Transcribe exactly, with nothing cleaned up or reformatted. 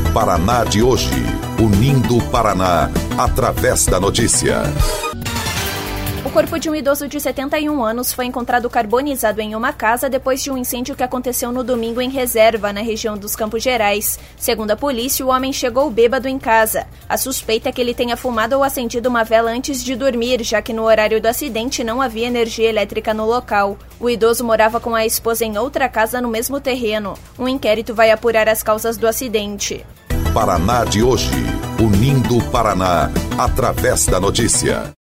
Paraná de hoje, unindo o Paraná através da notícia. O corpo de um idoso de setenta e um anos foi encontrado carbonizado em uma casa depois de um incêndio que aconteceu no domingo em Reserva, na região dos Campos Gerais. Segundo a polícia, o homem chegou bêbado em casa. A suspeita é que ele tenha fumado ou acendido uma vela antes de dormir, já que no horário do acidente não havia energia elétrica no local. O idoso morava com a esposa em outra casa no mesmo terreno. Um inquérito vai apurar as causas do acidente. Paraná de hoje, unindo o Paraná através da notícia.